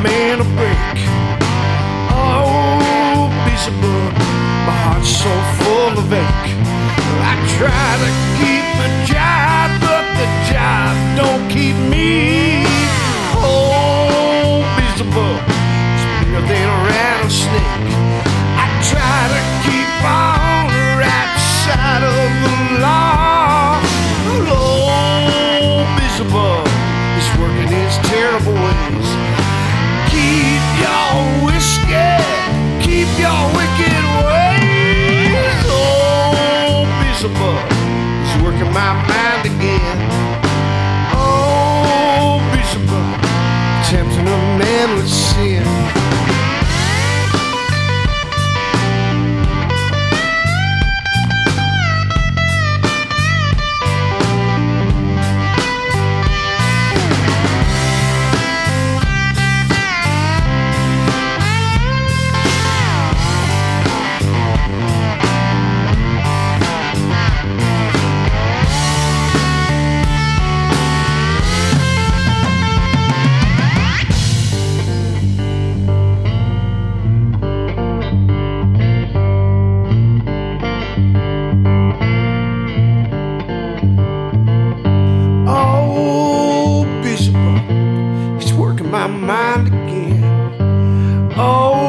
man a break. Oh, Beelzebub, my heart's so full of ache. I try to keep the jive, but the jive don't keep me. Oh, Beelzebub, it's bigger than a rattlesnake. I try to keep on the right side of the law. Oh, Beelzebub is working his terrible ways. Keep your whiskey, keep your wicked ways. Oh, Beelzebub is working my mind again. Oh, Beelzebub, tempting a man with sin. My mind again. Oh,